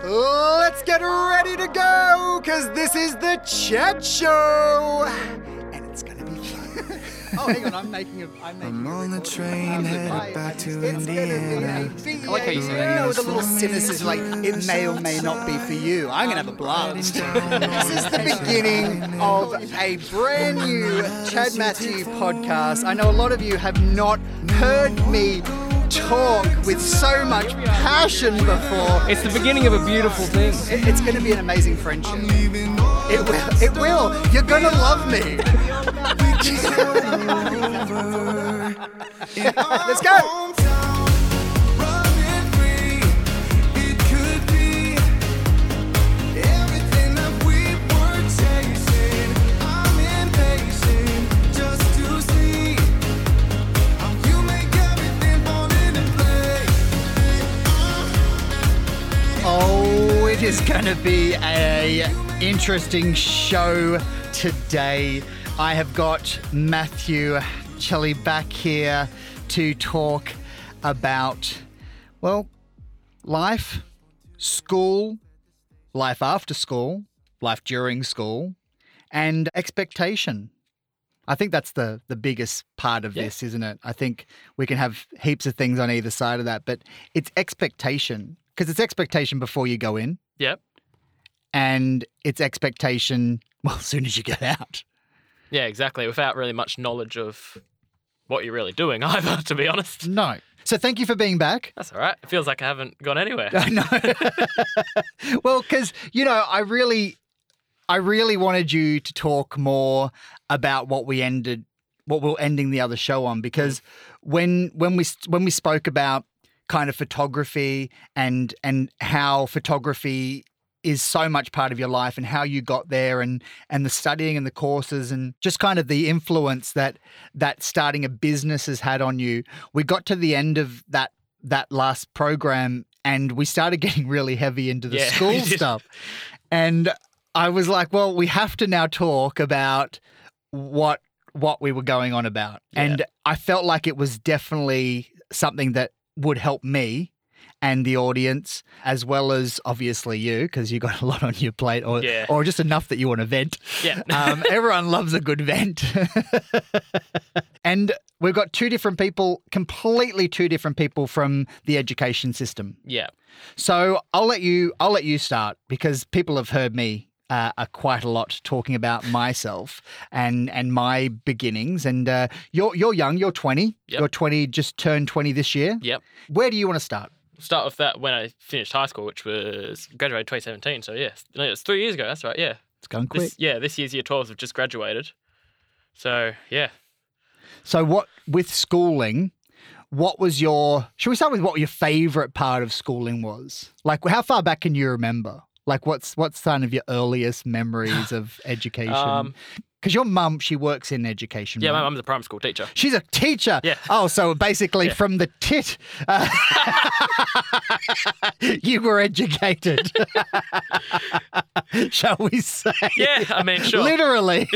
Let's get ready to go, because this is the Chat Show. And it's going to be fun. Oh, hang on, I'm on the train headed back to Indiana. I like how you say that. With a little cynicism, like, it may or may not be for you. I'm going to have a blast. This is the beginning of a brand new Chad Matthew podcast. I know a lot of you have not heard me talk with so much passion before. It's the beginning of a beautiful thing. It's going to be an amazing friendship. It will. You're going to love me. Let's go. Oh, it is going to be an interesting show today. I have got Matthew Chelly back here to talk about, well, life, school, life after school, life during school, and expectation. I think that's the biggest part of this, isn't it? I think we can have heaps of things on either side of that, but it's expectation. Because it's expectation before you go in. Yep. And it's expectation, well, as soon as you get out. Yeah, exactly. Without really much knowledge of what you're really doing either, to be honest. No. So thank you for being back. That's all right. It feels like I haven't gone anywhere. I know. Well, because, I really wanted you to talk more about what we're ending the other show on. Because when we spoke about kind of photography and how photography is so much part of your life and how you got there and the studying and the courses and just kind of the influence that starting a business has had on you. We got to the end of that last program and we started getting really heavy into the school stuff. And I was like, well, we have to now talk about what we were going on about. Yeah. And I felt like it was definitely something that would help me and the audience, as well as obviously you, because you got a lot on your plate, or just enough that you want to vent. Yeah. Everyone loves a good vent. And we've got completely two different people from the education system. Yeah. So I'll let you start, because people have heard me quite a lot talking about myself and my beginnings. And you're young. You're 20. Yep. You're 20. Just turned 20 this year. Yep. Where do you want to start? Start with that when I finished high school, which was graduated 2017. So it's 3 years ago. That's right. Yeah. It's going quick. This year's year 12s have just graduated. So yeah. So what with schooling? What was should we start with what your favourite part of schooling was? Like, how far back can you remember? Like, what's kind of your earliest memories of education? Because your mum, she works in education. Yeah, right? my mum's a primary school teacher. She's a teacher? Yeah. Oh, so basically from the tit, you were educated, shall we say? Yeah, I mean, sure. Literally.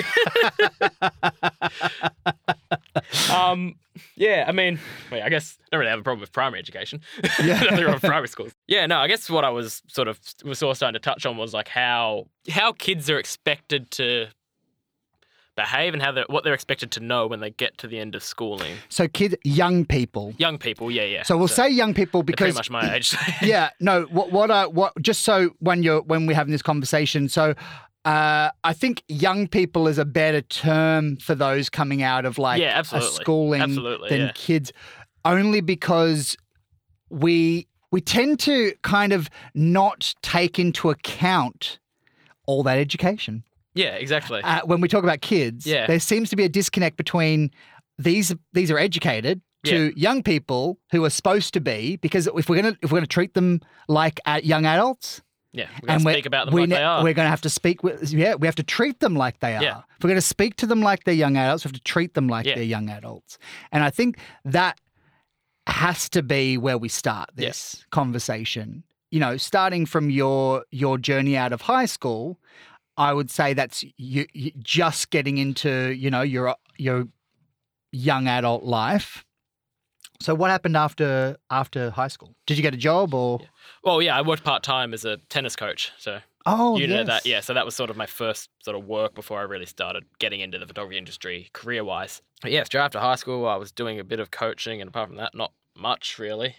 Yeah, I mean, I guess I don't really have a problem with primary education. Yeah. Nothing wrong with primary schools. Yeah, no, I guess what I was sort of starting to touch on was like how kids are expected to behave and what they're expected to know when they get to the end of schooling. So young people. Young people, yeah. So we'll say young people because pretty much my age. Yeah, no. What? Just so when we're having this conversation, so. I think young people is a better term for those coming out of a schooling than kids, only because we tend to kind of not take into account all that education. Yeah, exactly. When we talk about kids, there seems to be a disconnect between these are educated to young people who are supposed to be, because if we're gonna treat them like young adults. Yeah, we're going to speak about them like they are. We're going to have to speak with, we have to treat them like they are. Yeah. If we're going to speak to them like they're young adults, we have to treat them like they're young adults. And I think that has to be where we start this conversation. Starting from your journey out of high school, I would say that's you just getting into, your young adult life. So what happened after high school? Did you get a job or? Well, yeah, I worked part-time as a tennis coach. So Oh, you know yes. that. Yeah, so that was sort of my first sort of work before I really started getting into the photography industry career-wise. But yeah, straight after high school, I was doing a bit of coaching, and apart from that, not much really.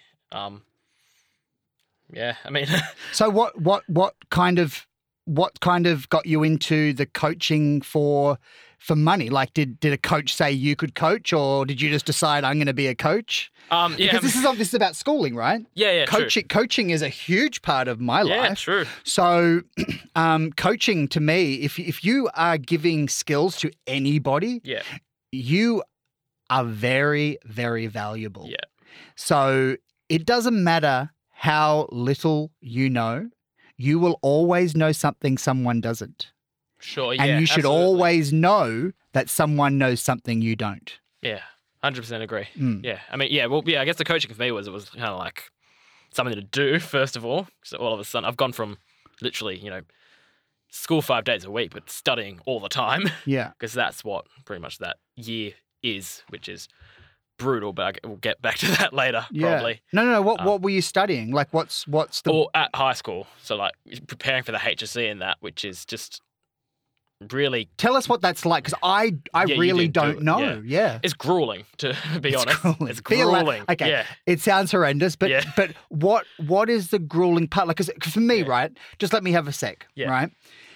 Yeah, I mean, So what kind of got you into the coaching for money? Like, did a coach say you could coach, or did you just decide I'm going to be a coach? yeah, Because this is about schooling, right? yeah, true. Coaching is a huge part of my Yeah, life. true. So, coaching to me, if you are giving skills to anybody, Yeah, you are very, very valuable. yeah, So it doesn't matter how little you know, you will always know something someone doesn't. sure. Yeah, And you should absolutely. always know that someone knows something you don't. Yeah, 100% agree. Mm. Yeah, I mean, yeah, well, yeah, I guess the coaching for me was kind of like something to do first of all. So all of a sudden, I've gone from literally, school 5 days a week, but studying all the time Yeah. because that's what pretty much that year is, which is brutal. But we'll get back to that later, Yeah. probably. No. What were you studying? Like, what's the? Or at high school, so like preparing for the HSC and that, which is just really. Tell us what that's like, because I you really did do don't it, know. Yeah. It's grueling, to be honest. Grueling. It's Be allowed- grueling. Okay. Yeah. It sounds horrendous, but Yeah. but what is the grueling part? Like, 'cause for me, Yeah. right? Just let me have a sec, Yeah. right?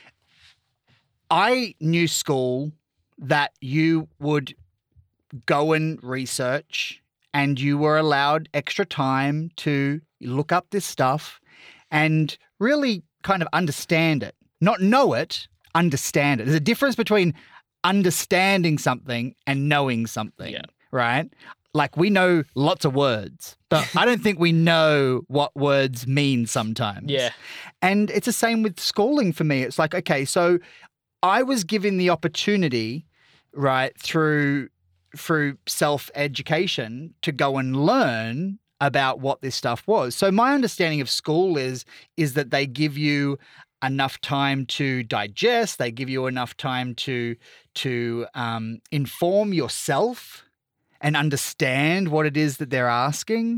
I knew school that you would go and research, and you were allowed extra time to look up this stuff and really kind of understand it. Not know it, understand it. There's a difference between understanding something and knowing something, Yeah. right? Like, we know lots of words, but I don't think we know what words mean sometimes. Yeah. And it's the same with schooling for me. It's like, okay, so I was given the opportunity, right, through self-education to go and learn about what this stuff was. So my understanding of school is that they give you enough time to digest, they give you enough time to inform yourself and understand what it is that they're asking.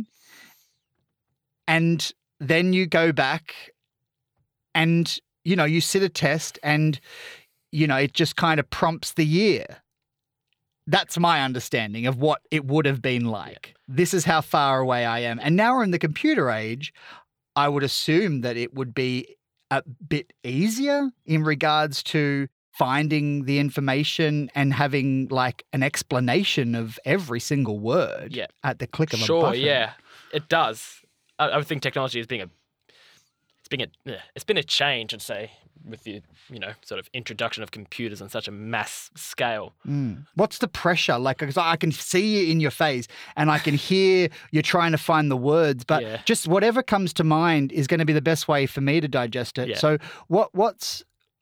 And then you go back and, you sit a test and, it just kind of prompts the year. That's my understanding of what it would have been like. This is how far away I am. And now we're in the computer age. I would assume that it would be a bit easier in regards to finding the information and having like an explanation of every single word Yeah. at the click of a Sure, button. yeah, it does. I would think technology is it's been a change, I'd say, with the sort of introduction of computers on such a mass scale. What's the pressure? Like, because I can see you in your face and I can hear you're trying to find the words, but Yeah. just whatever comes to mind is going to be the best way for me to digest it. Yeah. So what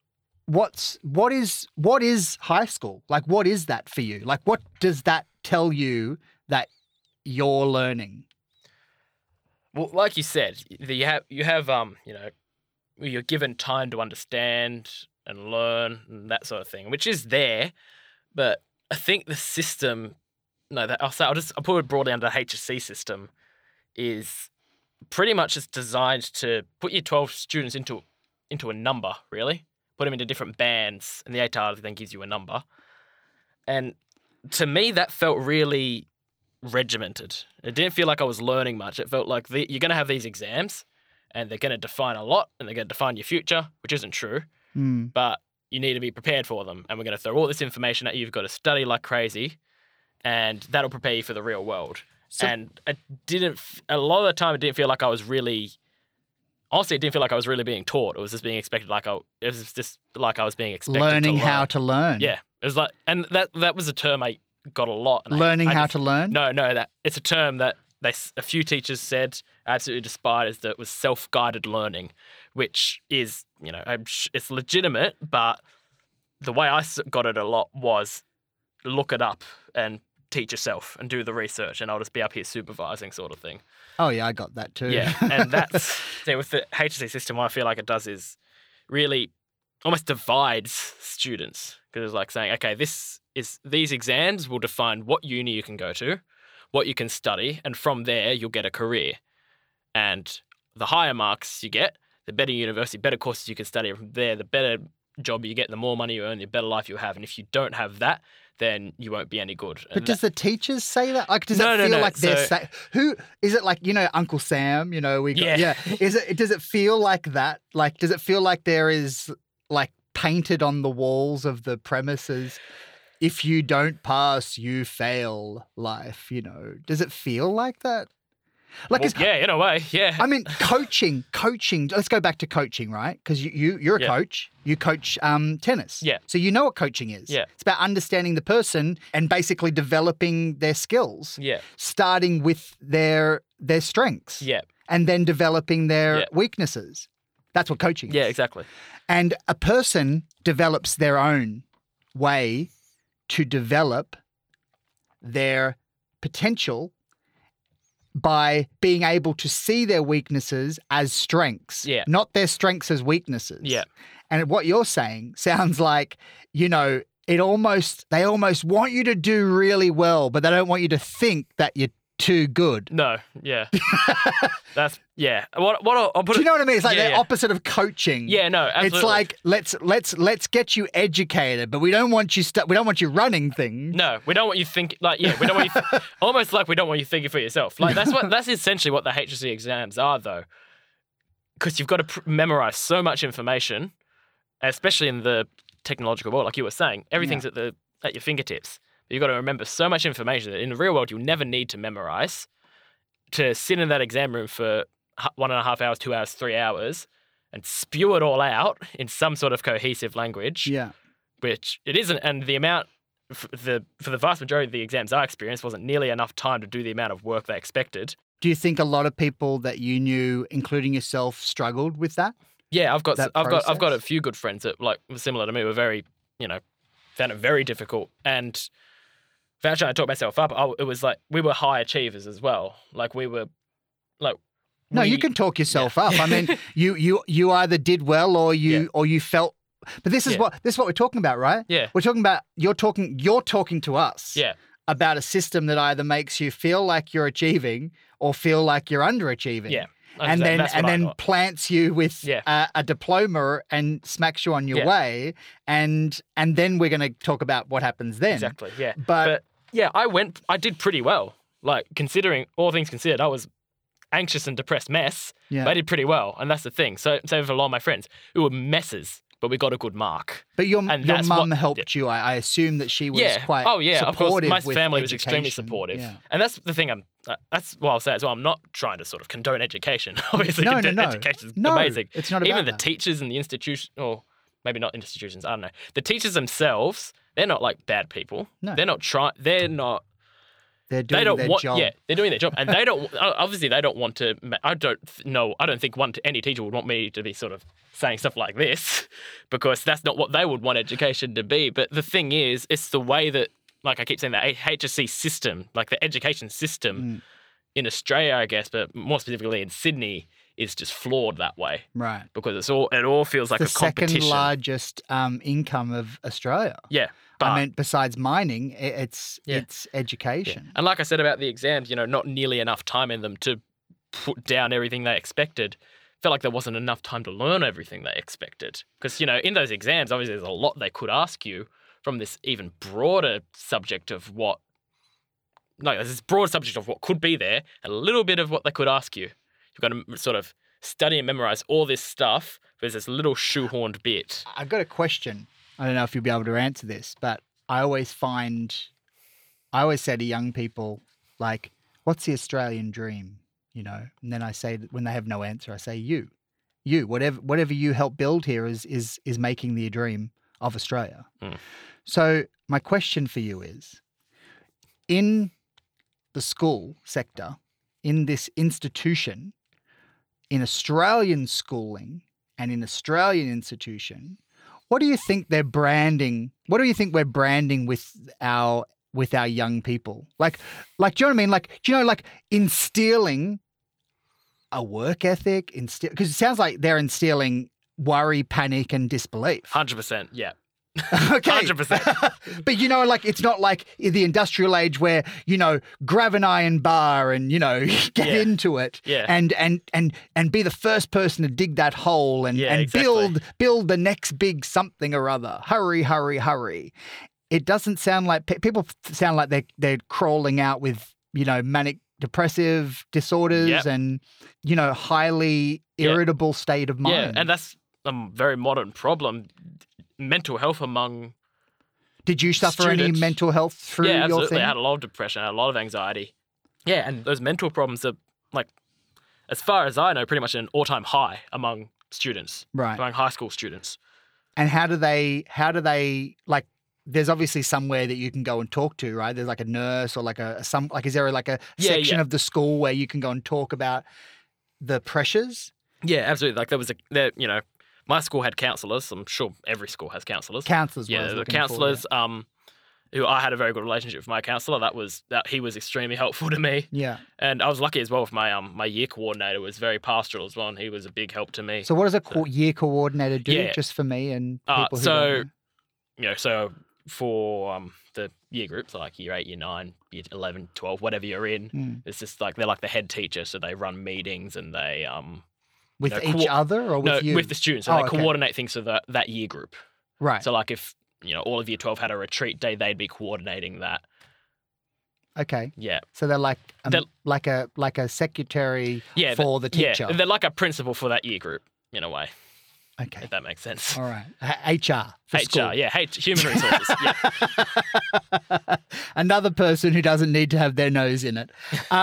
is high school? Like, what is that for you? Like, what does that tell you that you're learning? Well, like you said, you're given time to understand and learn and that sort of thing, which is there, but I think the system, I'll put it broadly under the HSC system, is pretty much just designed to put your 12 students into a number, really. Put them into different bands, and the ATAR then gives you a number. And to me, that felt really regimented. It didn't feel like I was learning much. It felt like you're going to have these exams, and they're going to define a lot, and they're going to define your future, which isn't true, but you need to be prepared for them. And we're going to throw all this information at you. You've got to study like crazy, and that'll prepare you for the real world. And a lot of the time, it didn't feel like I was really... Honestly, it didn't feel like I was really being taught. It was just being expected, it was just like I was being expected Learning to learn. how to learn. Yeah, it was like, and that was a term I got a lot. And Learning how to learn? No, that it's a term that a few teachers said I absolutely despised. That was self-guided learning, which is it's legitimate, but the way I got it a lot was look it up and teach yourself and do the research, and I'll just be up here supervising, sort of thing. Oh, yeah, I got that too. Yeah, and that's with the HSC system, what I feel like it does is really almost divides students, because it's like saying, okay, these exams will define what uni you can go to, what you can study, and from there you'll get a career. And the higher marks you get, the better university, better courses you can study. From there, the better job you get, the more money you earn, the better life you have. And if you don't have that, then you won't be any good. But does the teachers say that? Like, does No, it no, feel no. like they're So- saying, who is it? Like, Uncle Sam, we got, Yeah. Does it feel like that? Like, does it feel like there is like painted on the walls of the premises, if you don't pass, you fail life, Does it feel like that? Like, Well, yeah, in a way, yeah. I mean, coaching. Let's go back to coaching, right? Because you're a Yeah. coach. You coach tennis. Yeah. So you know what coaching is. Yeah. It's about understanding the person and basically developing their skills, yeah, starting with their strengths, yeah, and then developing their Yeah. weaknesses. That's what coaching is. yeah, exactly. And a person develops their own way to develop their potential by being able to see their weaknesses as strengths, Yeah. not their strengths as weaknesses. Yeah. And what you're saying sounds like, they almost want you to do really well, but they don't want you to think that you're too good. No, yeah. That's, yeah. What I'll put Do you it, know what I mean? It's like Yeah, the yeah. opposite of coaching. Yeah, no, absolutely. It's like let's get you educated, but we don't want you running things. No, we don't want you think we don't want you almost like we don't want you thinking for yourself. Like that's essentially what the HSC exams are, though, because you've got to memorize so much information, especially in the technological world, like you were saying. Everything's at your fingertips. You've got to remember so much information that in the real world you'll never need to memorize. To sit in that exam room for 1.5 hours, 2 hours, 3 hours, and spew it all out in some sort of cohesive language. Yeah. Which it isn't, and the amount for the vast majority of the exams I experienced wasn't nearly enough time to do the amount of work they expected. Do you think a lot of people that you knew, including yourself, struggled with that? Yeah, I've got That a few good friends that like were similar to me. Were very found it very difficult, and without trying to talk myself up, it was like we were high achievers as well. Like we were like. No, you can talk yourself up. I mean, you either did well or you felt. But this is Yeah. what we're talking about, right? Yeah. We're talking about you're talking to us. Yeah. About a system that either makes you feel like you're achieving or feel like you're underachieving. Yeah. And That's what I then got. plants you with Yeah. a diploma and smacks you on your Yeah. way, and then we're going to talk about what happens then. Exactly. Yeah. But yeah, I did pretty well. Like considering all things considered, I was anxious and depressed mess. Yeah. But I did pretty well, and that's the thing. So for a lot of my friends who were messes, but we got a good mark. But your And your that's mum what- helped you. I assume that she was quite Oh yeah, of course. supportive My with family was extremely education. supportive, Yeah. and that's the thing. That's what I'll say as well. I'm not trying to sort of condone education. Obviously, No, education is No, amazing. it's not about Even the that. teachers and the institution, or maybe not institutions. I don't know. The teachers themselves, they're not like bad people. No. They're not trying. They're not. They're doing They don't their want. job. Yeah, they're doing their job, and they don't. Obviously, they don't want to. I don't think any teacher would want me to be sort of saying stuff like this, because that's not what they would want education to be. But the thing is, it's the way that, like I keep saying, the HSC system, like the education system in Australia, I guess, but more specifically in Sydney, is just flawed that way, Right. because it all feels like The a competition. second largest income of Australia. Yeah, but I mean, besides mining, it's education. And like I said about the exams, not nearly enough time in them to put down everything they expected. Felt like there wasn't enough time to learn everything they expected. Because, in those exams, obviously there's a lot they could ask you from this even broader subject of what, like there's this broad subject of what could be there, and a little bit of what they could ask you. You've got to sort of study and memorize all this stuff. There's this little shoehorned bit. I've got a question. I don't know if you'll be able to answer this, but I always say to young people, like, what's the Australian dream? And then I say, when they have no answer, I say, you, whatever you help build here is making the dream of Australia. Mm. So my question for you is, in the school sector, in this institution, in Australian schooling and in Australian institution, what do you think they're branding? What do you think we're branding with our young people? Like, do you know what I mean? Like instilling a work ethic, because it sounds like they're instilling worry, panic, and disbelief. 100%, yeah. Okay. 100%. But, like, it's not like in the industrial age where, grab an iron bar and, get Yeah. into it Yeah. and be the first person to dig that hole and, Yeah, and exactly. build the next big something or other. Hurry, hurry, hurry. It doesn't sound like people sound like they're crawling out with, manic depressive disorders Yep. and, highly Yeah. irritable state of mind. Yeah, and that's a very modern problem. Mental health among Did you suffer any students. mental health through yeah, your absolutely. thing? I had a lot of depression, I had a lot of anxiety. Yeah, and those mental problems are like, as far as I know, pretty much an all-time high among students, Right. among high school students. And how do they like? There's obviously somewhere that you can go and talk to, right? There's like a nurse or like is there like a Yeah, section yeah. of the school where you can go and talk about the pressures? Yeah, absolutely. Like my school had counsellors. I'm sure every school has counsellors. Counselors. Yeah, the counsellors. Who I had a very good relationship with my counsellor. That he was extremely helpful to me, Yeah. and I was lucky as well with my my year coordinator was very pastoral as well, and he was a big help to me. So what does a year coordinator do? Yeah. Just for me and people who So don't know? so for the year groups like year 8, year 9, year 11, 12, whatever you're in, Mm. it's just like they're like the head teacher, so they run meetings and they With no, each other or with you? with the students, so Oh, they okay. coordinate things for that year group. Right. So like if all of year 12 had a retreat day, they'd be coordinating that. Okay. Yeah. So they're like They're- like a secretary Yeah, for the teacher. Yeah, they're like a principal for that year group in a way, Okay. if that makes sense. All right. HR for school. HR, yeah, human resources. Yeah, Another person who doesn't need to have their nose in it.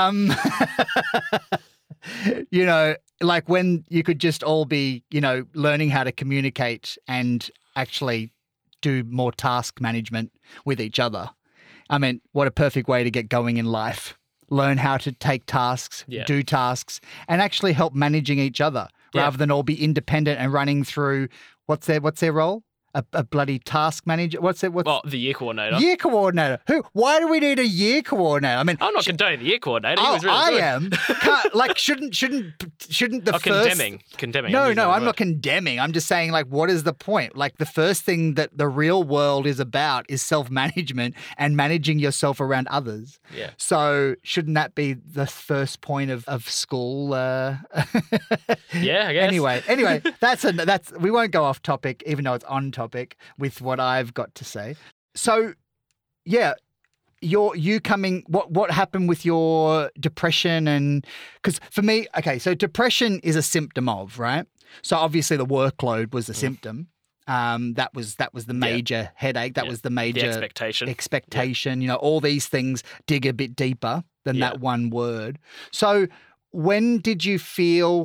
Like when you could just all be, learning how to communicate and actually do more task management with each other. I mean, what a perfect way to get going in life. Learn how to take tasks, Yeah. do tasks, and actually help managing each other Yeah. rather than all be independent and running through what's their role? A bloody task manager. What's well, the year coordinator. year coordinator? Who? Why do we need a year coordinator? I mean, I'm not condoning the year coordinator. He oh, was really I good. am. Shouldn't the Oh, first? condemning. No, I'm using no, the I'm word. not condemning. I'm just saying, like, what is the point? Like, the first thing that the real world is about is self-management and managing yourself around others. Yeah. So, shouldn't that be the first point of school? Yeah, I guess. Anyway, that's we won't go off topic, even though it's on topic with what I've got to say. So, yeah. What happened with your depression? And because for me, okay, so depression is a symptom of, right? So obviously the workload was the symptom. That was the major headache. That Yeah. was the major The expectation. expectation. All these things dig a bit deeper than Yeah. that one word. So when did you feel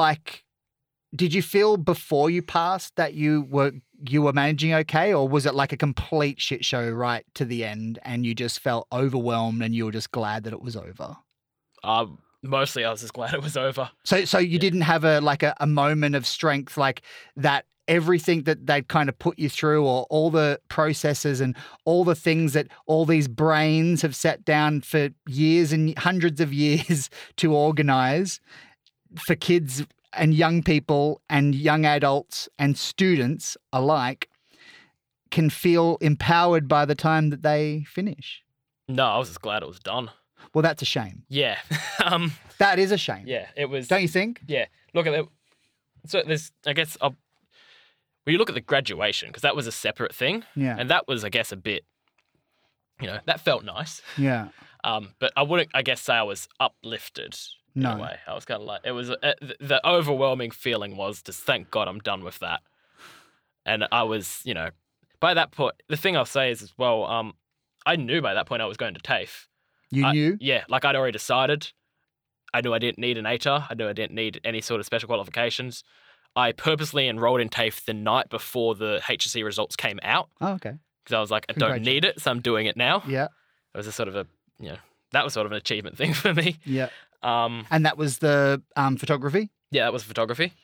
before you passed that you were managing okay, or was it like a complete shit show right to the end and you just felt overwhelmed and you were just glad that it was over? Mostly, I was just glad it was over. So you didn't have a moment of strength like that. Everything that they'd kind of put you through, or all the processes and all the things that all these brains have sat down for years and hundreds of years to organize for kids and young people and young adults and students alike, can feel empowered by the time that they finish. No, I was just glad it was done. Well, that's a shame. Yeah. That is a shame. Yeah, it was. Don't you think? Yeah. Look at it. So there's, I guess, when you look at the graduation, because that was a separate thing. Yeah. And that was, I guess, a bit, that felt nice. Yeah. But I wouldn't, I guess, say I was uplifted in No. a way. I was kind of like, it was, the overwhelming feeling was just, thank God I'm done with that. And I was, by that point, the thing I'll say is as well, I knew by that point I was going to TAFE. You knew? Yeah, like I'd already decided. I knew I didn't need an ATAR. I knew I didn't need any sort of special qualifications. I purposely enrolled in TAFE the night before the HSC results came out Oh, okay. because I was like, I don't need it, so I'm doing it now. Yeah. It was a sort of that was sort of an achievement thing for me. Yeah. Um, And that was the photography? yeah, that was photography.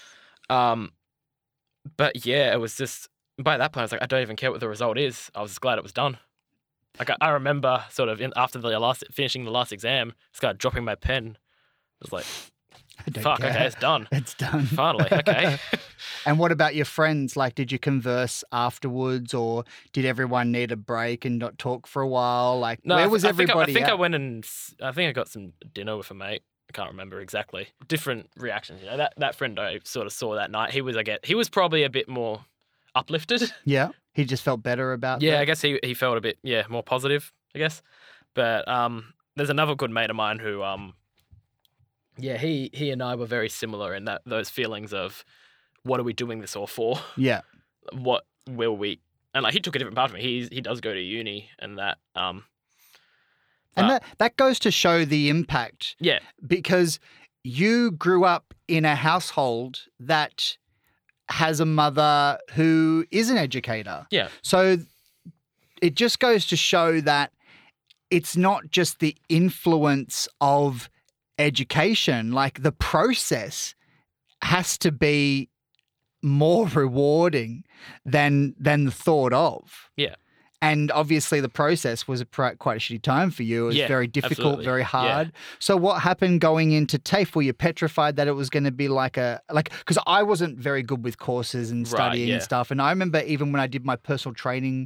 But yeah, it was just, by that point, I was like, I don't even care what the result is. I was just glad it was done. Like I remember sort of after finishing the last exam, just kind of dropping my pen. I was like, I don't fuck, care. okay, it's done. It's done. Finally, okay. And what about your friends? Like, did you converse afterwards, or did everyone need a break and not talk for a while? Like, No, where was I think everybody I think I at? went and I think I got some dinner with a mate. I can't remember exactly. Different reactions. You know, that friend I sort of saw that night. He was probably a bit more uplifted. Yeah, he just felt better about Yeah, that. I guess he felt a bit more positive. I guess, but there's another good mate of mine who he and I were very similar in that those feelings of what are we doing this all for? Yeah. What will we? And like he took a different path from me. He does go to uni and that. And that goes to show the impact, Yeah, because you grew up in a household that has a mother who is an educator. yeah, So it just goes to show that it's not just the influence of education, like the process has to be more rewarding than the thought of. yeah. And obviously the process was quite a shitty time for you. It was Yeah, very difficult, absolutely. very Yeah. hard. So what happened going into TAFE? Were you petrified that it was going to be because I wasn't very good with courses and Right, studying yeah. and stuff. And I remember even when I did my personal training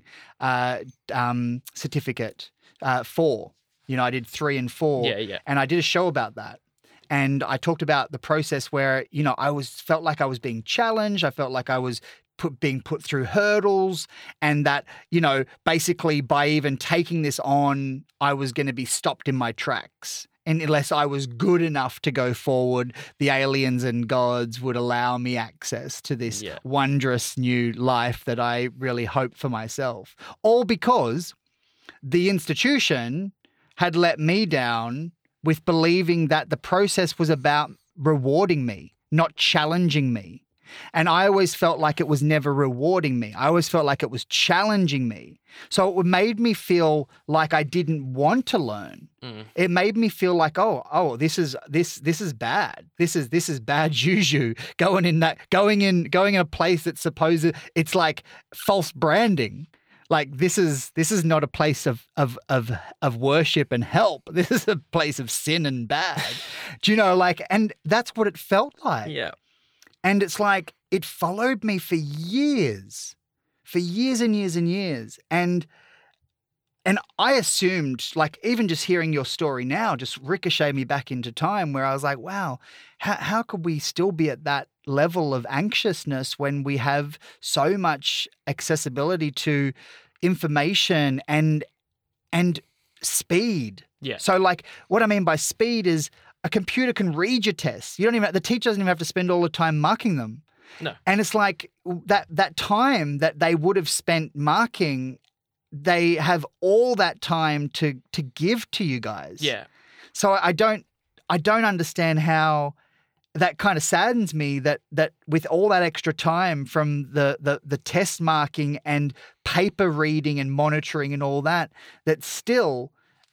certificate 4, I did 3 and 4. Yeah, yeah. And I did a show about that. And I talked about the process where, I felt like I was being challenged. I felt like I was being put through hurdles, and that, basically by even taking this on, I was going to be stopped in my tracks. And unless I was good enough to go forward, the aliens and gods would allow me access to this Yeah. wondrous new life that I really hoped for myself. All because the institution had let me down with believing that the process was about rewarding me, not challenging me. And I always felt like it was never rewarding me. I always felt like it was challenging me. So it made me feel like I didn't want to learn. It made me feel like, this is bad. This is bad juju. Going in a place that's supposed, it's like false branding. Like this is not a place of worship and help. This is a place of sin and bad. Do you know, and that's what it felt like. Yeah. And it's like it followed me for years and years and years. And I assumed, even just hearing your story now just ricocheted me back into time where I was like, wow, how could we still be at that level of anxiousness when we have so much accessibility to information and speed? Yeah. So what I mean by speed is a computer can read your tests. The teacher doesn't even have to spend all the time marking them. No. And it's like that time that they would have spent marking, they have all that time to give to you guys. Yeah. So I don't understand how that kind of saddens me that with all that extra time from the test marking and paper reading and monitoring and all that still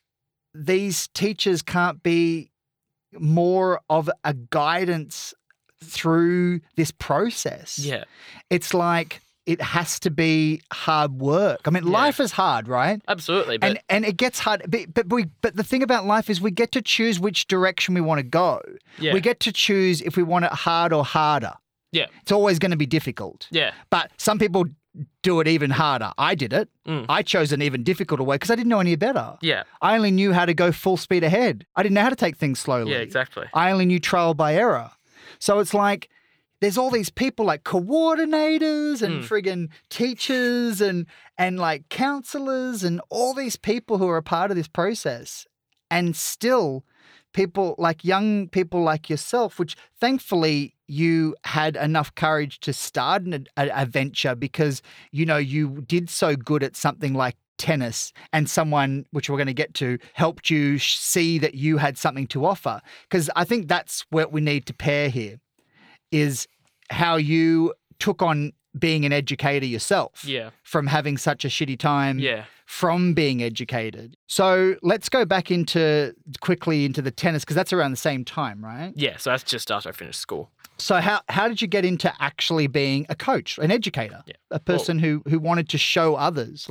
these teachers can't be more of a guidance through this process. Yeah. It's like it has to be hard work. I mean, life is hard, right? Absolutely. But And it gets hard. But the thing about life is we get to choose which direction we want to go. Yeah. We get to choose if we want it hard or harder. yeah. It's always going to be difficult. Yeah. But some people do it even harder. I did it. I chose an even difficult way because I didn't know any better. Yeah. I only knew how to go full speed ahead. I didn't know how to take things slowly. Yeah, exactly. I only knew trial by error. So it's like there's all these people like coordinators and friggin' teachers and like counselors and all these people who are a part of this process. And still people like young people like yourself, which thankfully you had enough courage to start a venture because, you did so good at something like tennis and someone, which we're going to get to, helped you see that you had something to offer. Because I think that's what we need to pair here is how you took on being an educator yourself. Yeah. From having such a shitty time. Yeah. From being educated. So let's go back quickly into the tennis because that's around the same time, right? Yeah. So that's just after I finished school. So how did you get into actually being a coach, an educator, a person who wanted to show others?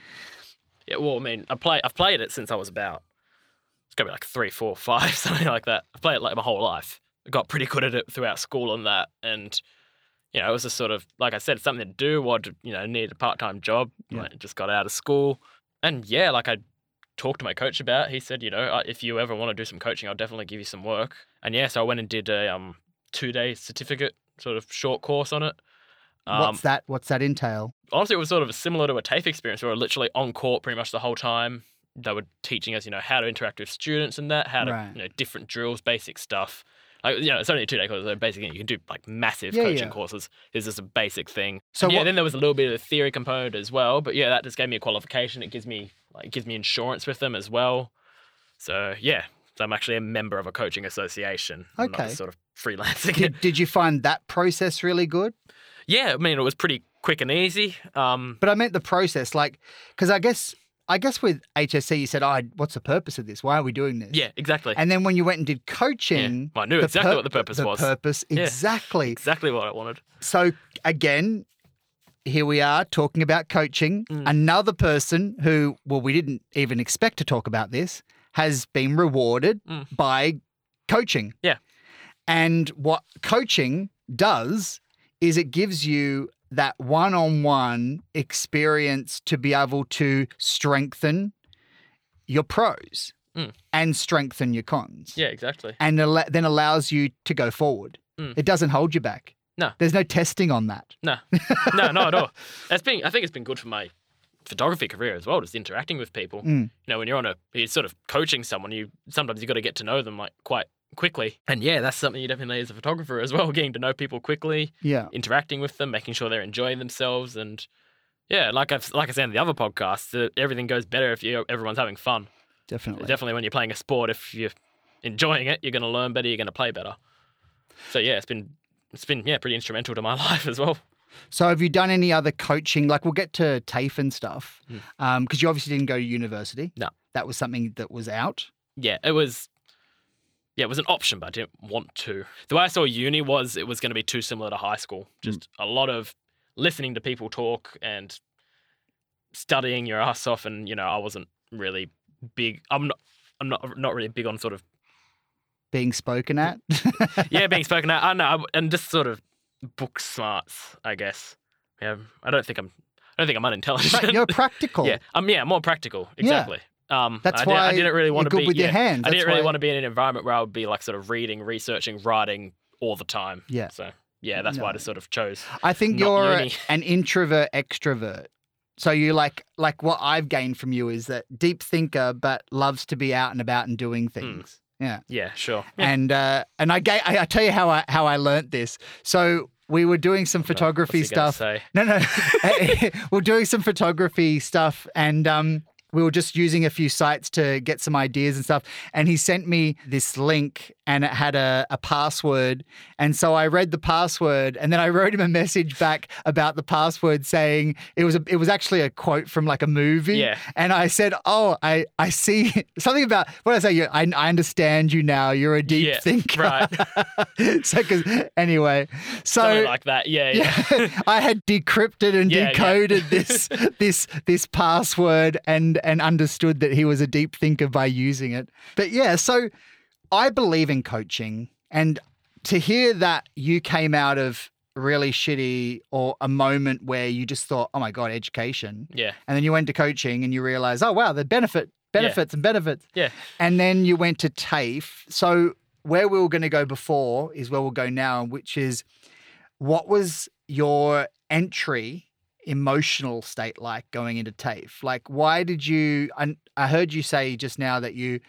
Yeah. Well, I mean, I've played it since I was about, it's got to be like 3, 4, 5, something like that. I've played it like my whole life. I got pretty good at it throughout school and that. And you know, it was just sort of, like I said, something to do or, you know, needed a part-time job. Yeah. Like, just got out of school. And yeah, like I talked to my coach about it. He said, you know, if you ever want to do some coaching, I'll definitely give you some work. And yeah, so I went and did a 2-day certificate, sort of short course on it. What's that entail? Honestly, it was sort of similar to a TAFE experience. We were literally on court pretty much the whole time. They were teaching us, you know, how to interact with students and that, how to, Right. you know, different drills, basic stuff. Like, you know, it's only a 2-day course, so basically you can do like massive Yeah, coaching yeah. courses. This is a basic thing. So And yeah, what- then there was a little bit of a theory component as well. But yeah, that just gave me a qualification. It gives me insurance with them as well. So yeah, so I'm actually a member of a coaching association. I'm not Okay. just sort of freelancing it. Did you find that process really good? Yeah, I mean, it was pretty quick and easy. But I meant the process, like, because I guess with HSC you said, "Oh, what's the purpose of this? Why are we doing this?" Yeah, exactly. And then when you went and did coaching, Yeah. Well, I knew exactly what the purpose was. Yeah. Exactly. Exactly what I wanted. So again, here we are talking about coaching. Another person who, well, we didn't even expect to talk about this, has been rewarded by coaching. Yeah. And what coaching does is it gives you that one-on-one experience to be able to strengthen your pros and strengthen your cons. Yeah, exactly. And then allows you to go forward. It doesn't hold you back. No. There's no testing on that. No, not at all. I think it's been good for my photography career as well, just interacting with people. You know, when you're sort of coaching someone, sometimes you got to get to know them like quite quickly. And yeah, that's something you definitely need as a photographer as well, getting to know people quickly, Yeah. interacting with them, making sure they're enjoying themselves. And yeah, like I said in the other podcast, everything goes better if everyone's having fun. Definitely. Definitely when you're playing a sport, if you're enjoying it, you're going to learn better, you're going to play better. So yeah, it's been pretty instrumental to my life as well. So have you done any other coaching? Like we'll get to TAFE and stuff because you obviously didn't go to university. No. That was something that was out. Yeah, it was an option, but I didn't want to. The way I saw uni was it was going to be too similar to high school. Just a lot of listening to people talk and studying your ass off. And, you know, I wasn't really big. I'm not really big on sort of Being spoken at. being spoken at. I know, and just sort of book smarts, I guess. Yeah, I don't think I'm unintelligent. You're practical. Yeah, I'm more practical. Exactly. That's why why I didn't really want you're to good be with your hands. I That's didn't really why- want to be in an environment where I would be like sort of reading, researching, writing all the time. Yeah. So yeah, that's why I just sort of chose. I think not you're uni. an introvert extrovert. So you like what I've gained from you is that deep thinker, but loves to be out and about and doing things. Yeah. Yeah, sure. Yeah. And I tell you how I learnt this. So we were doing some photography What's he gonna stuff. say? No. We're doing some photography stuff and we were just using a few sites to get some ideas and stuff. And he sent me this link and it had a password. And so I read the password and then I wrote him a message back about the password saying it was actually a quote from like a movie. Yeah. And I said, "Oh, I see something about what did I say? I understand you now. You're a deep Yeah, thinker." right. So anyway, Something like that. Yeah. I had decrypted and Yeah, yeah. decoded this password and understood that he was a deep thinker by using it. But yeah, so I believe in coaching, and to hear that you came out of really shitty or a moment where you just thought, "Oh my God, education," Yeah. and then you went to coaching and you realized, "Oh wow, the benefits and benefits," Yeah. and then you went to TAFE. So where we were going to go before is where we'll go now, which is what was your entry emotional state like going into TAFE? Like, why did you? I heard you say just now that you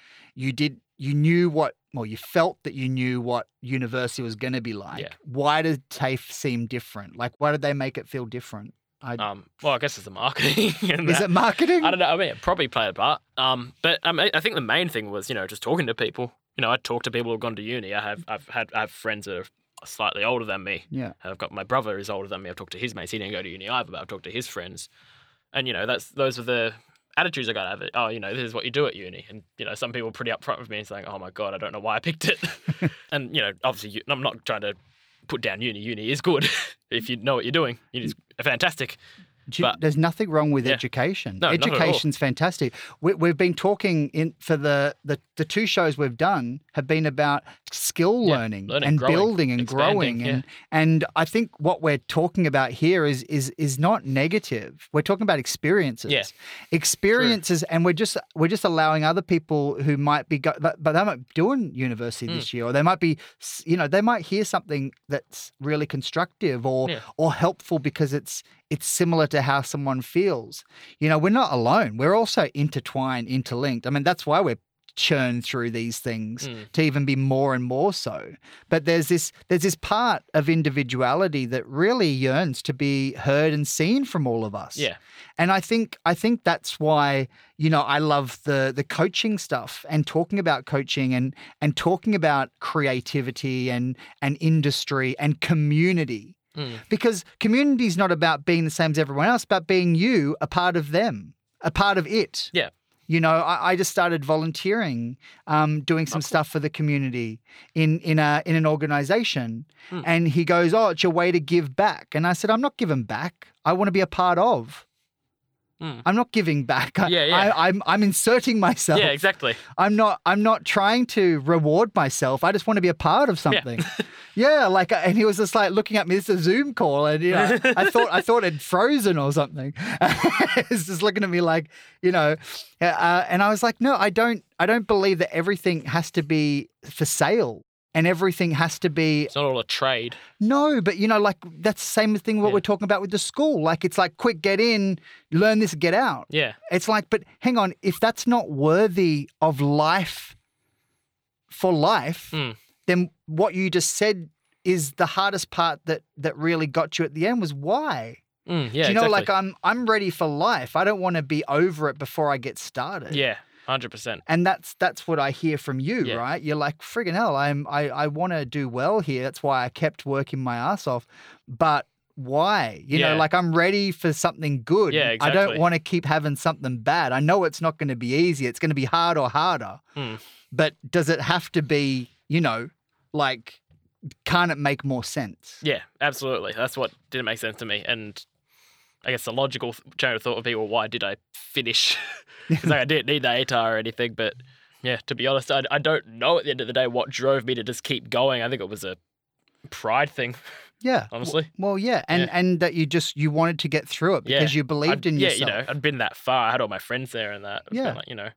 felt that you knew what university was going to be like. Yeah. Why did TAFE seem different? Like, why did they make it feel different? Well, I guess it's the marketing. And Is it marketing? I don't know. I mean, it probably played a part. But I think the main thing was, you know, just talking to people. You know, I talk to people who've gone to uni. I have friends that are slightly older than me. Yeah. I've got my brother who's older than me. I've talked to his mates. He didn't go to uni either, but I've talked to his friends. And, you know, those are the attitudes I got out of it. Oh, you know, this is what you do at uni. And, you know, some people are pretty upfront with me and saying, "Oh my God, I don't know why I picked it." And, you know, obviously I'm not trying to put down uni. Uni is good if you know what you're doing. Uni is fantastic. But There's nothing wrong with Yeah. education. No, not at all. Education's fantastic. We've been talking for the 2 shows we've done have been about skill learning and growing, building and expanding, growing. And I think what we're talking about here is not negative. We're talking about experiences. Yeah. Experiences, and we're just allowing other people who might be but they might be doing university this year, or they might be, they might hear something that's really constructive or helpful because it's similar to how someone feels. We're not alone. We're also intertwined, interlinked. I mean, that's why we're churn through these things to even be more and more so. But there's this part of individuality that really yearns to be heard and seen from all of us. Yeah. And I think that's why, I love the coaching stuff and talking about coaching and talking about creativity and industry and community. Because community is not about being the same as everyone else, but being you, a part of them, a part of it. Yeah. I just started volunteering, doing some stuff for the community in an organization. And he goes, "Oh, it's your way to give back." And I said, "I'm not giving back. I want to be a part of. I'm not giving back. I'm inserting myself. Yeah, exactly. I'm not trying to reward myself. I just want to be a part of something." And he was just like looking at me. This is a Zoom call, and I thought it'd frozen or something. He's just looking at me like, and I was like, no, I don't believe that everything has to be for sale. And everything has to be... It's not all a trade. No, but, that's the same thing what we're talking about with the school. Like, it's like, quick, get in, learn this, get out. Yeah. It's like, but hang on, if that's not worthy of life for life, then what you just said is the hardest part that really got you at the end was why? Yeah, Do you know, like, I'm ready for life. I don't want to be over it before I get started. Yeah. 100%. And that's what I hear from you, Yeah. right? You're like, friggin' hell, I want to do well here. That's why I kept working my ass off. But why? Like, I'm ready for something good. Yeah, exactly. I don't want to keep having something bad. I know it's not going to be easy. It's going to be hard or harder. But does it have to be, like, can't it make more sense? Yeah, absolutely. That's what didn't make sense to me. And I guess the logical chain of thought would be, well, why did I finish? Because I didn't need the ATAR or anything. But yeah, to be honest, I don't know at the end of the day what drove me to just keep going. I think it was a pride thing. Yeah. Honestly. Well, yeah. And that you wanted to get through it because you believed in yourself. Yeah, I'd been that far. I had all my friends there and that. Yeah. Like,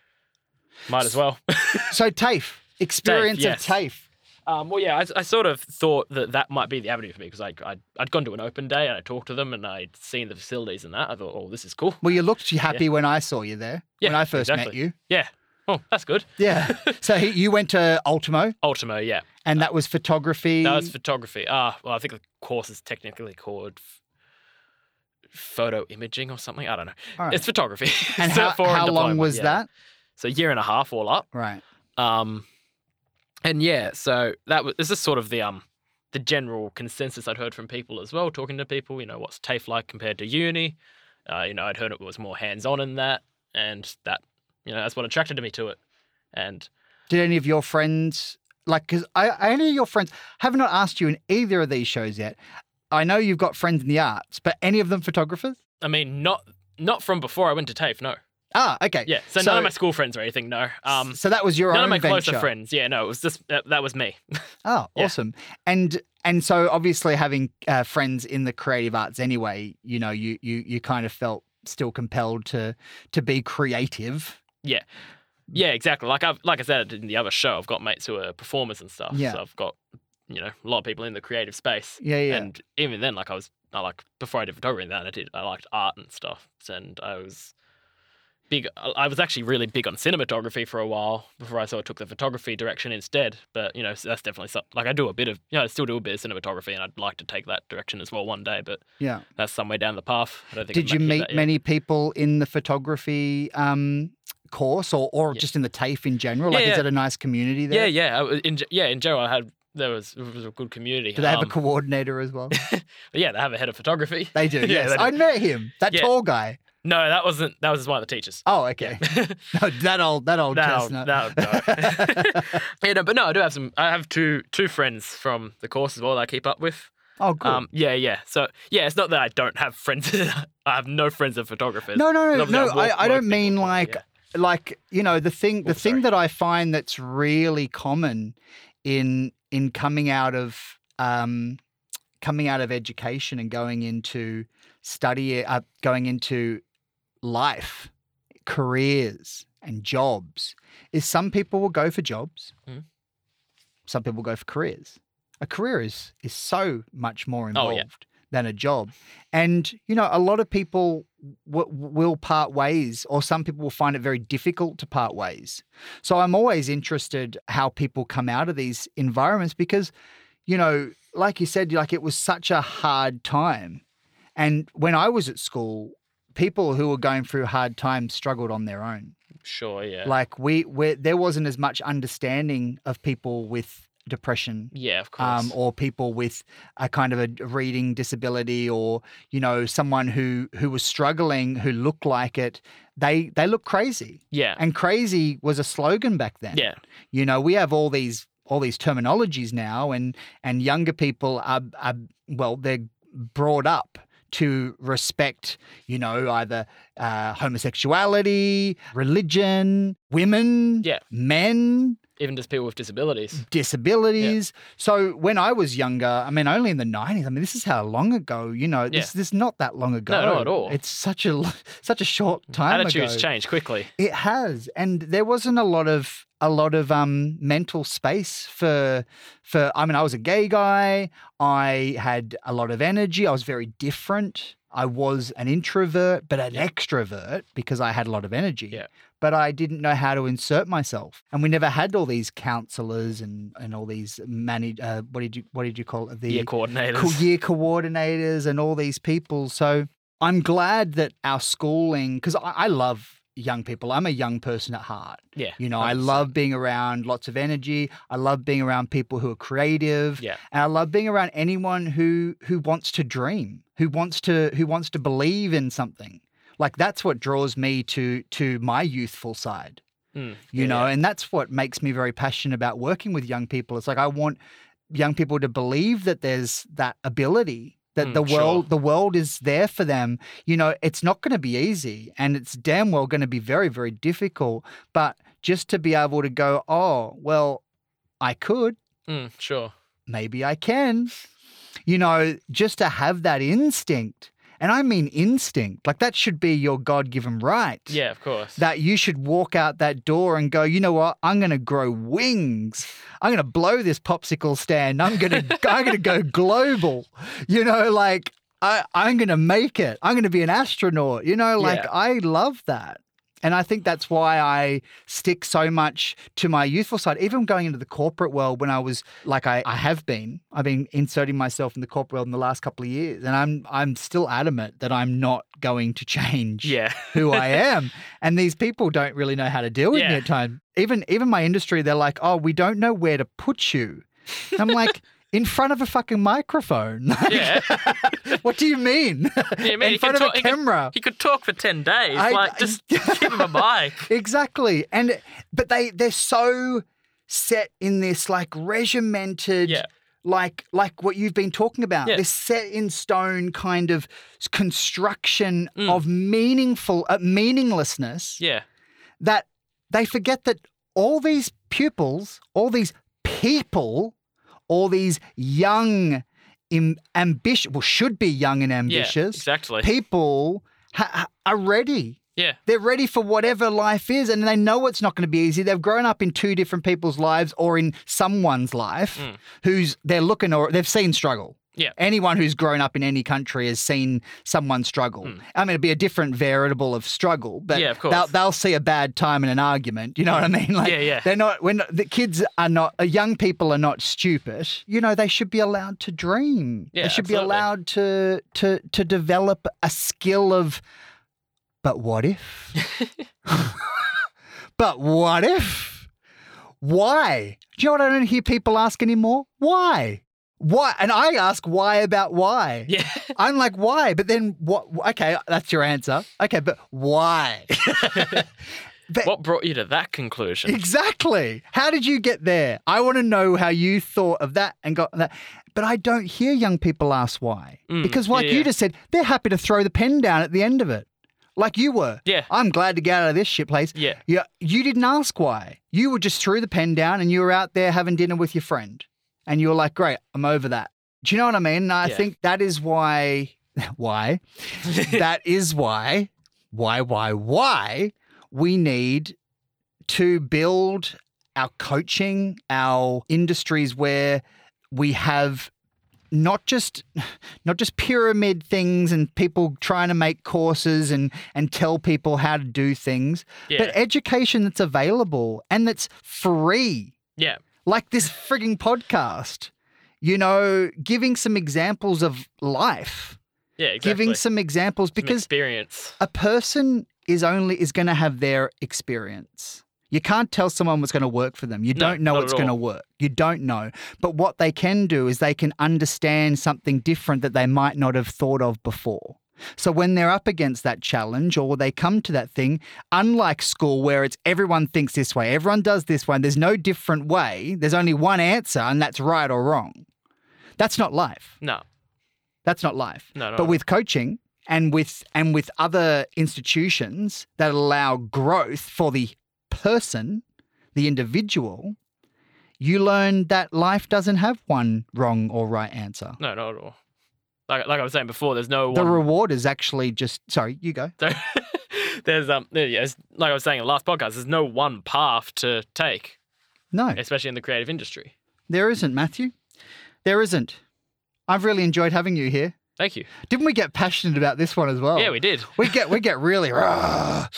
might as well. So TAFE, experience yes. of TAFE. Well, yeah, I sort of thought that might be the avenue for me because I'd gone to an open day and I talked to them and I'd seen the facilities and that. I thought, oh, this is cool. Well, you looked happy when I saw you there, when I first met you. Yeah. Oh, that's good. Yeah. So you went to Ultimo. Ultimo, yeah. And that was photography. That was photography. Well, I think the course is technically called photo imaging or something. I don't know. Right. It's photography. And how long was that? So a year and a half all up. Right. And yeah, so this is sort of the general consensus I'd heard from people as well, talking to people, what's TAFE like compared to uni. I'd heard it was more hands-on in that, and that, that's what attracted me to it. And did any of your friends, because any of your friends, have not asked you in either of these shows yet. I know you've got friends in the arts, but any of them photographers? I mean, not from before I went to TAFE, no. Ah, okay. Yeah, so none of my school friends or anything, no. So that was your own venture? None of my closer friends. Yeah, no, it was just, that was me. Oh, awesome. And so obviously having friends in the creative arts anyway, you kind of felt still compelled to be creative. Yeah. Yeah, exactly. Like I said in the other show, I've got mates who are performers and stuff. Yeah. So I've got, a lot of people in the creative space. Yeah, yeah. And even then, before I did photography and that, I liked art and stuff. And I was actually really big on cinematography for a while before I sort of took the photography direction instead. But, so that's definitely something, I do a bit of, I still do a bit of cinematography and I'd like to take that direction as well one day, but yeah, that's somewhere down the path. I don't think Did you meet many people in the photography course or just in the TAFE in general? Yeah, is it a nice community there? Yeah. In general, it was a good community. Do they have a coordinator as well? Yeah, they have a head of photography. They do, yes. I met him, that tall guy. No, that was one of the teachers. Oh, okay. No, that old chestnut. No. Yeah, no, but no, I have two friends from the course as well that I keep up with. Oh, good. Yeah. So yeah, it's not that I don't have friends. I have no friends that are photographers. No. Obviously, I don't mean people, like yeah. the thing sorry. that I find that's really common in coming out of education and going into going into life, careers and jobs is some people will go for jobs. Mm. Some people go for careers. A career is so much more Oh, involved yeah. than a job. And, a lot of people will part ways, or some people will find it very difficult to part ways. So I'm always interested how people come out of these environments because, like you said, like it was such a hard time. And when I was at school, people who were going through hard times struggled on their own. Sure, yeah. Like there wasn't as much understanding of people with depression. Yeah, of course. Or people with a kind of a reading disability, or someone who was struggling, who looked like it. They look crazy. Yeah. And crazy was a slogan back then. Yeah. We have all these terminologies now, and younger people are they're brought up to respect, either homosexuality, religion, women, men, even just people with disabilities. Yeah. So when I was younger, only in the 90s, this is how long ago, this is not that long ago. No, not at all. It's such a short time Attitudes ago. change quickly. It has. And there wasn't a lot of mental space for I was a gay guy. I had a lot of energy. I was very different. I was an introvert, but an extrovert because I had a lot of energy. Yeah. But I didn't know how to insert myself. And we never had all these counselors and all these what did you call it? The year coordinators. Year coordinators and all these people. So I'm glad that our schooling, because I love young people. I'm a young person at heart. Yeah. I love being around lots of energy. I love being around people who are creative. Yeah. And I love being around anyone who wants to dream, who wants to believe in something. Like that's what draws me to my youthful side. And that's what makes me very passionate about working with young people. It's like I want young people to believe that there's that ability, that the world is there for them. It's not going to be easy, and it's damn well going to be very, very difficult. But just to be able to go, oh, well, I could. Sure. Maybe I can. Just to have that instinct. And I mean instinct. Like that should be your God-given right. Yeah, of course. That you should walk out that door and go, you know what? I'm going to grow wings. I'm going to blow this popsicle stand. I'm going to go global. I'm going to make it. I'm going to be an astronaut. I love that. And I think that's why I stick so much to my youthful side. Even going into the corporate world when I was like I've been inserting myself in the corporate world in the last couple of years, and I'm still adamant that I'm not going to change who I am. And these people don't really know how to deal with me at times. Even my industry, they're like, "Oh, we don't know where to put you." And I'm like, in front of a fucking microphone. Yeah. What do you mean? In front of a camera. He could talk for 10 days. Just give him a mic. Exactly. But they're so set in this like regimented, like what you've been talking about, this set in stone kind of construction of meaninglessness. Yeah. That they forget that all these pupils, all these people, all these young, ambitious, should be young and ambitious. Yeah, exactly. People are ready. Yeah. They're ready for whatever life is, and they know it's not going to be easy. They've grown up in two different people's lives or in someone's life they've seen struggle. Yeah. Anyone who's grown up in any country has seen someone struggle. It'd be a different variable of struggle, but of course. They'll see a bad time in an argument. You know what I mean? They're not, when the kids are not, young people are not stupid. They should be allowed to dream. Yeah, they should absolutely. be allowed to develop a skill of, but what if? But what if? Why? Do you know what I don't hear people ask anymore? Why? Why? And I ask why about why. Yeah. I'm like, why? But then what? Okay, that's your answer. Okay, but why? What brought you to that conclusion? Exactly. How did you get there? I want to know how you thought of that and got that. But I don't hear young people ask why. Because like you just said, they're happy to throw the pen down at the end of it. Like you were. Yeah. I'm glad to get out of this shit place. Yeah. You didn't ask why. You were just threw the pen down and you were out there having dinner with your friend. And you were like, great, I'm over that. Do you know what I mean? I think that is why that is why we need to build our coaching, our industries where we have not just pyramid things and people trying to make courses and tell people how to do things, but education that's available and that's free. Yeah. Like this frigging podcast, giving some examples of life. Yeah, exactly. Giving some examples because experience. A person is going to have their experience. You can't tell someone what's going to work for them. You don't know what's going to work. You don't know. But what they can do is they can understand something different that they might not have thought of before. So when they're up against that challenge or they come to that thing, unlike school where it's everyone thinks this way, everyone does this way, and there's no different way, there's only one answer and that's right or wrong. That's not life. No. That's not life. No. But with coaching and with other institutions that allow growth for the person, the individual, you learn that life doesn't have one wrong or right answer. No, not at all. Like I was saying before, there's no The one... reward is actually just... Sorry, you go. There's like I was saying in the last podcast, there's no one path to take. No. Especially in the creative industry. There isn't, Matthew. There isn't. I've really enjoyed having you here. Thank you. Didn't we get passionate about this one as well? Yeah, we did. We get really I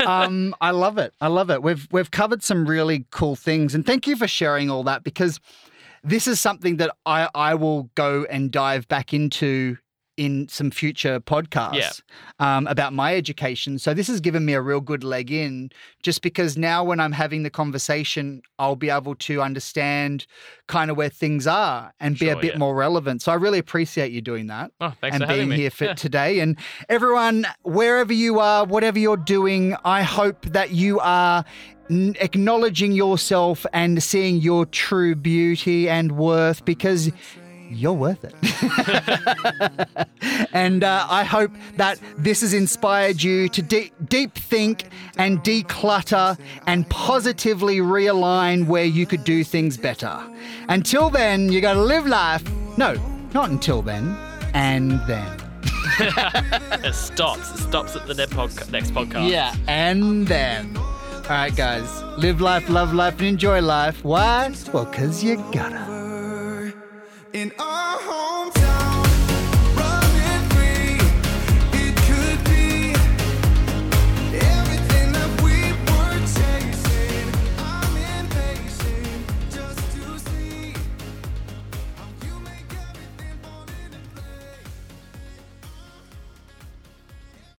love it. I love it. We've covered some really cool things, and thank you for sharing all that because this is something that I will go and dive back into in some future podcasts about my education. So this has given me a real good leg in just because now when I'm having the conversation, I'll be able to understand kind of where things are and be a bit more relevant. So I really appreciate you doing that. Oh, thanks and for having being me. here for today. And everyone, wherever you are, whatever you're doing, I hope that you are acknowledging yourself and seeing your true beauty and worth because you're worth it. And I hope that this has inspired you to deep think and declutter and positively realign where you could do things better. Until then, you got to live life. No, not until then. And then. It stops. It stops at the next podcast. Yeah, and then. All right, guys. Live life, love life, and enjoy life. Why? Well, because you gotta. In